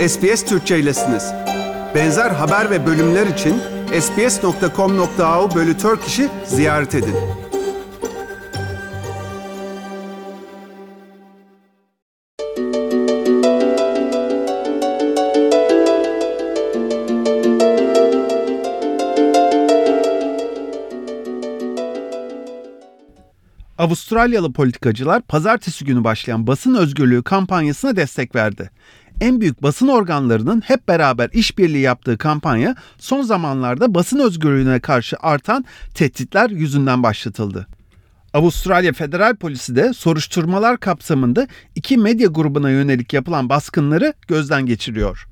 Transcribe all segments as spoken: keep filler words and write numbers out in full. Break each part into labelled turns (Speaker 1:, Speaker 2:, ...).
Speaker 1: S B S Türkçe'ylesiniz. Benzer haber ve bölümler için sbs nokta com nokta a u bölü Turkish'i ziyaret edin.
Speaker 2: Avustralyalı politikacılar pazartesi günü başlayan basın özgürlüğü kampanyasına destek verdi. En büyük basın organlarının hep beraber işbirliği yaptığı kampanya son zamanlarda basın özgürlüğüne karşı artan tehditler yüzünden başlatıldı. Avustralya Federal Polisi de soruşturmalar kapsamında iki medya grubuna yönelik yapılan baskınları gözden geçiriyor.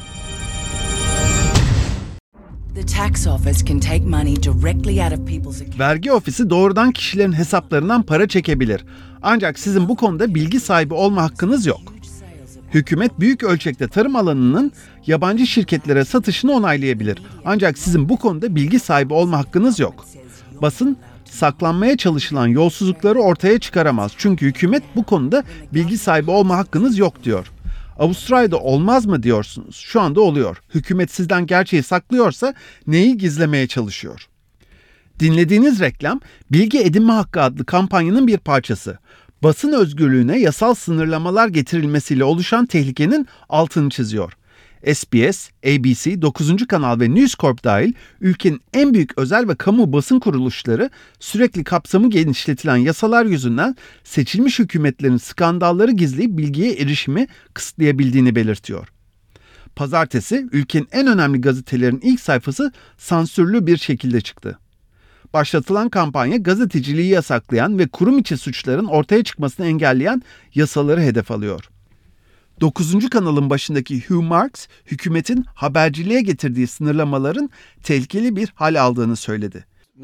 Speaker 2: Vergi ofisi doğrudan kişilerin hesaplarından para çekebilir. Ancak sizin bu konuda bilgi sahibi olma hakkınız yok. Hükümet büyük ölçekte tarım alanının yabancı şirketlere satışını onaylayabilir. Ancak sizin bu konuda bilgi sahibi olma hakkınız yok. Basın, saklanmaya çalışılan yolsuzlukları ortaya çıkaramaz. Çünkü hükümet bu konuda bilgi sahibi olma hakkınız yok diyor. Avustralya'da olmaz mı diyorsunuz? Şu anda oluyor. Hükümet sizden gerçeği saklıyorsa neyi gizlemeye çalışıyor? Dinlediğiniz reklam, Bilgi Edinme Hakkı adlı kampanyanın bir parçası. Basın özgürlüğüne yasal sınırlamalar getirilmesiyle oluşan tehlikenin altını çiziyor. S B S, A B C, dokuzuncu Kanal ve News Corp dahil ülkenin en büyük özel ve kamu basın kuruluşları sürekli kapsamı genişletilen yasalar yüzünden seçilmiş hükümetlerin skandalları gizleyip bilgiye erişimi kısıtlayabildiğini belirtiyor. Pazartesi, ülkenin en önemli gazetelerin ilk sayfası sansürlü bir şekilde çıktı. Başlatılan kampanya gazeteciliği yasaklayan ve kurum içi suçların ortaya çıkmasını engelleyen yasaları hedef alıyor. dokuzuncu Kanalın başındaki Hugh Marks, hükümetin haberciliğe getirdiği sınırlamaların tehlikeli bir hal aldığını söyledi.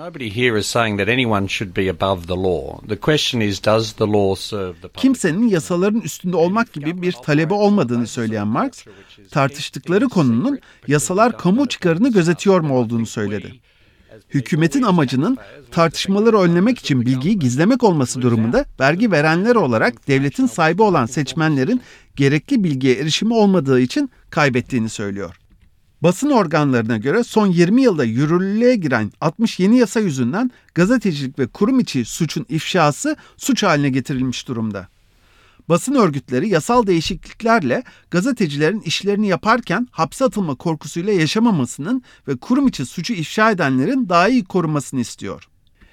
Speaker 2: Kimsenin yasaların üstünde olmak gibi bir talebi olmadığını söyleyen Marks, tartıştıkları konunun yasalar kamu çıkarını gözetiyor mu olduğunu söyledi. Hükümetin amacının tartışmaları önlemek için bilgiyi gizlemek olması durumunda vergi verenler olarak devletin sahibi olan seçmenlerin gerekli bilgiye erişimi olmadığı için kaybettiğini söylüyor. Basın organlarına göre son yirmi yılda yürürlüğe giren altmış yeni yasa yüzünden gazetecilik ve kurum içi suçun ifşası suç haline getirilmiş durumda. Basın örgütleri yasal değişikliklerle gazetecilerin işlerini yaparken hapse atılma korkusuyla yaşamamasının ve kurum içi suçu ifşa edenlerin daha iyi korunmasını istiyor.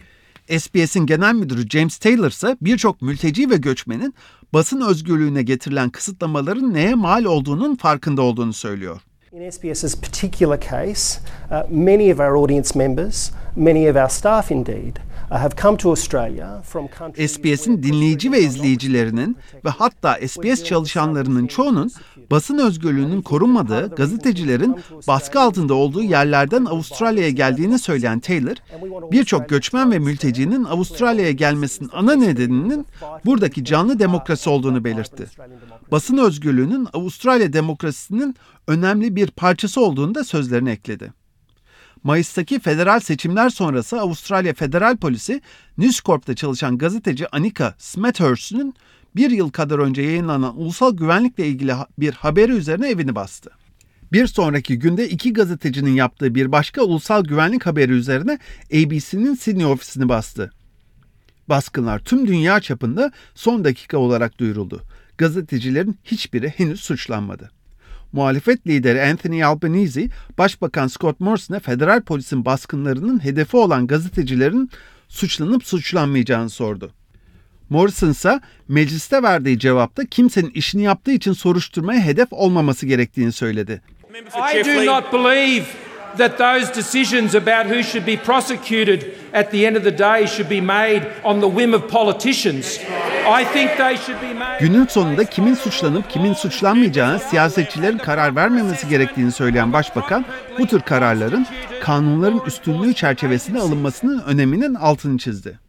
Speaker 2: S B S'in genel müdürü James Taylor ise birçok mülteci ve göçmenin basın özgürlüğüne getirilen kısıtlamaların neye mal olduğunun farkında olduğunu söylüyor.
Speaker 3: In S B S's particular case, uh, many of our audience members, many of our staff indeed, have come to Australia from countries.
Speaker 2: S B S'in dinleyici ve izleyicilerinin ve hatta S B S çalışanlarının çoğunun basın özgürlüğünün korunmadığı, gazetecilerin baskı altında olduğu yerlerden Avustralya'ya geldiğini söyleyen Taylor, birçok göçmen ve mültecinin Avustralya'ya gelmesinin ana nedeninin buradaki canlı demokrasi olduğunu belirtti. Basın özgürlüğünün Avustralya demokrasisinin önemli bir parçası olduğunu da sözlerine ekledi. Mayıs'taki federal seçimler sonrası Avustralya Federal Polisi, News Corp'ta çalışan gazeteci Anika Smethurst'un bir yıl kadar önce yayınlanan ulusal güvenlikle ilgili bir haberi üzerine evini bastı. Bir sonraki günde iki gazetecinin yaptığı bir başka ulusal güvenlik haberi üzerine A B C'nin Sydney ofisini bastı. Baskınlar tüm dünya çapında son dakika olarak duyuruldu. Gazetecilerin hiçbiri henüz suçlanmadı. Muhalefet lideri Anthony Albanese, Başbakan Scott Morrison'a federal polisin baskınlarının hedefi olan gazetecilerin suçlanıp suçlanmayacağını sordu. Morrison ise mecliste verdiği cevapta kimsenin işini yaptığı için soruşturmaya hedef olmaması gerektiğini söyledi.
Speaker 4: I do not believe that those decisions about who should be prosecuted at the end of the day should be made on the whim of politicians. I think they should be made.
Speaker 2: Günün sonunda kimin suçlanıp kimin suçlanmayacağına siyasetçilerin karar vermemesi gerektiğini söyleyen başbakan, bu tür kararların kanunların üstünlüğü çerçevesinde alınmasının öneminin altını çizdi.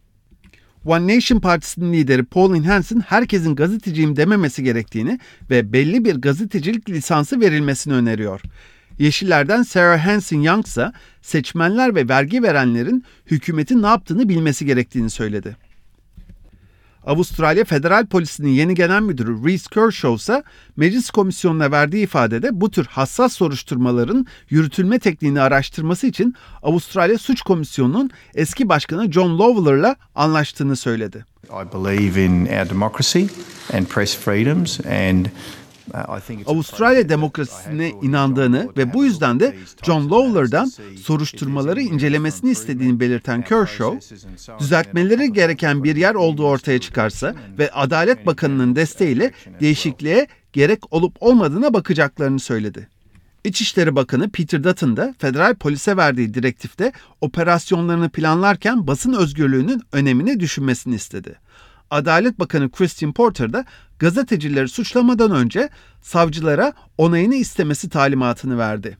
Speaker 2: One Nation Partisi'nin lideri Pauline Hanson, herkesin gazeteciyim dememesi gerektiğini ve belli bir gazetecilik lisansı verilmesini öneriyor. Yeşillerden Sarah Hanson-Young ise seçmenler ve vergi verenlerin hükümetin ne yaptığını bilmesi gerektiğini söyledi. Avustralya Federal Polisi'nin yeni genel müdürü Reece Kershaw ise meclis komisyonuna verdiği ifadede bu tür hassas soruşturmaların yürütülme tekniğini araştırması için Avustralya Suç Komisyonu'nun eski başkanı John Lawler'la anlaştığını söyledi.
Speaker 5: I believe in our democracy and press freedoms and
Speaker 2: Avustralya demokrasisine inandığını ve bu yüzden de John Lawler'dan soruşturmaları incelemesini istediğini belirten Kershaw, düzeltmeleri gereken bir yer olduğu ortaya çıkarsa ve Adalet Bakanı'nın desteğiyle değişikliğe gerek olup olmadığına bakacaklarını söyledi. İçişleri Bakanı Peter Dutton da federal polise verdiği direktifte operasyonlarını planlarken basın özgürlüğünün önemini düşünmesini istedi. Adalet Bakanı Christian Porter da gazetecileri suçlamadan önce savcılara onayını istemesi talimatını verdi.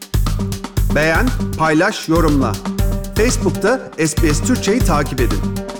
Speaker 1: Beğen, paylaş, yorumla. Facebook'ta S B S Türkçe'yi takip edin.